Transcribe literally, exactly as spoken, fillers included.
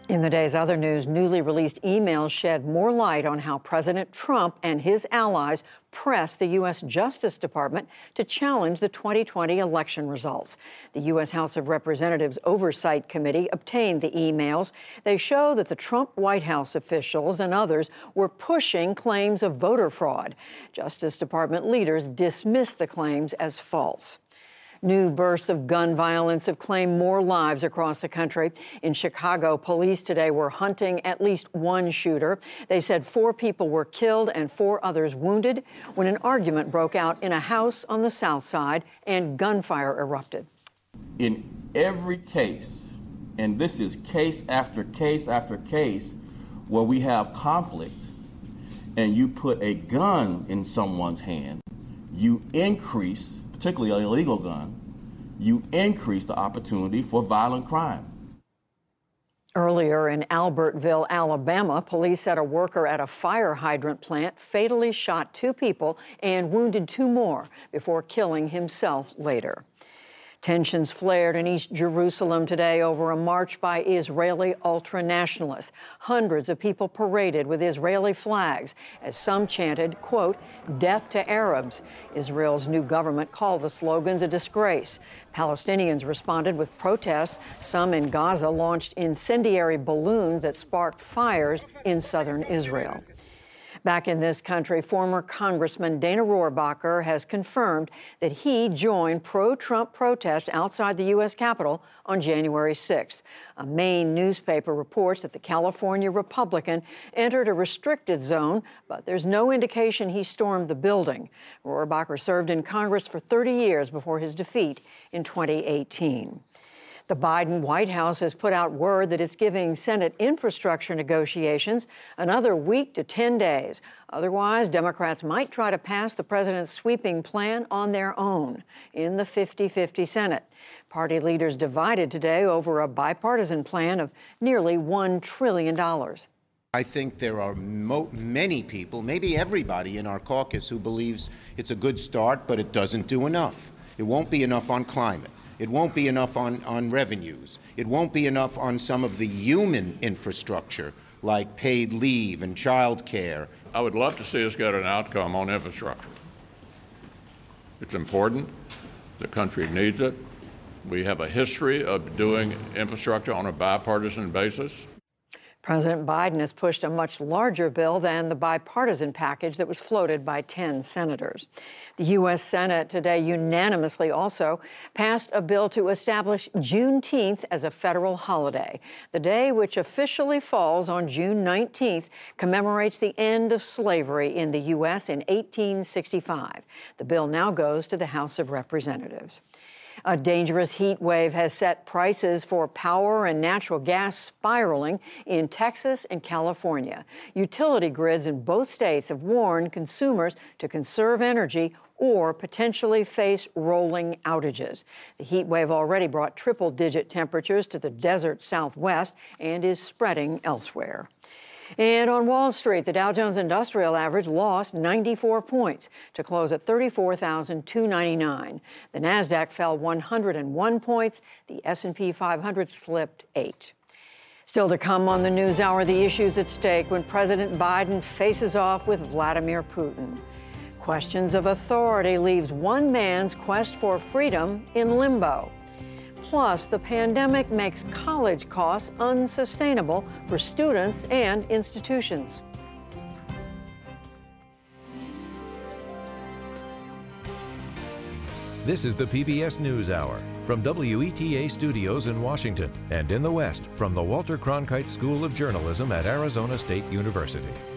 In the day's other news, newly released emails shed more light on how President Trump and his allies pressed the U S Justice Department to challenge the twenty twenty election results. The U S House of Representatives Oversight Committee obtained the emails. They show that the Trump White House officials and others were pushing claims of voter fraud. Justice Department leaders dismissed the claims as false. New bursts of gun violence have claimed more lives across the country. In Chicago, police today were hunting at least one shooter. They said four people were killed and four others wounded when an argument broke out in a house on the south side and gunfire erupted. In every case, and this is case after case after case, where we have conflict and you put a gun in someone's hand, you increase, particularly an illegal gun, you increase the opportunity for violent crime. Earlier in Albertville, Alabama, police said a worker at a fire hydrant plant fatally shot two people and wounded two more before killing himself later. Tensions flared in East Jerusalem today over a march by Israeli ultra-nationalists. Hundreds of people paraded with Israeli flags as some chanted, quote, "Death to Arabs." Israel's new government called the slogans a disgrace. Palestinians responded with protests. Some in Gaza launched incendiary balloons that sparked fires in southern Israel. Back in this country, former Congressman Dana Rohrabacher has confirmed that he joined pro-Trump protests outside the U S Capitol on January sixth. A Maine newspaper reports that the California Republican entered a restricted zone, but there's no indication he stormed the building. Rohrabacher served in Congress for thirty years before his defeat in twenty eighteen. The Biden White House has put out word that it's giving Senate infrastructure negotiations another week to ten days. Otherwise, Democrats might try to pass the president's sweeping plan on their own in the fifty fifty Senate. Party leaders divided today over a bipartisan plan of nearly one trillion dollars. I think there are mo many people, maybe everybody in our caucus, who believes it's a good start, but it doesn't do enough. It won't be enough on climate. It won't be enough on, on revenues. It won't be enough on some of the human infrastructure, like paid leave and child care. I would love to see us get an outcome on infrastructure. It's important. The country needs it. We have a history of doing infrastructure on a bipartisan basis. President Biden has pushed a much larger bill than the bipartisan package that was floated by ten senators. The U S Senate today unanimously also passed a bill to establish Juneteenth as a federal holiday. The day, which officially falls on June nineteenth, commemorates the end of slavery in the U S in eighteen sixty-five. The bill now goes to the House of Representatives. A dangerous heat wave has set prices for power and natural gas spiraling in Texas and California. Utility grids in both states have warned consumers to conserve energy or potentially face rolling outages. The heat wave already brought triple-digit temperatures to the desert Southwest and is spreading elsewhere. And on Wall Street, the Dow Jones Industrial Average lost ninety-four points to close at thirty-four thousand two hundred ninety-nine. The Nasdaq fell one hundred one points. The S and P five hundred slipped eight. Still to come on the NewsHour, the issues at stake when President Biden faces off with Vladimir Putin. Questions of authority leaves one man's quest for freedom in limbo. Plus, the pandemic makes college costs unsustainable for students and institutions. This is the P B S NewsHour from W E T A Studios in Washington and in the West from the Walter Cronkite School of Journalism at Arizona State University.